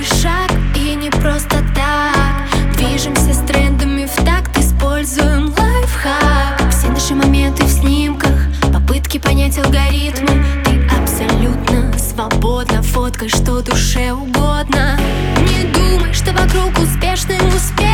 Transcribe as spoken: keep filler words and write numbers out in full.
шаг, и не просто так. Движемся с трендами в такт, используем лайфхак. Все наши моменты в снимках, попытки понять алгоритмы. Ты абсолютно свободна, фоткай что душе угодно. Не думай, что вокруг успешный успех.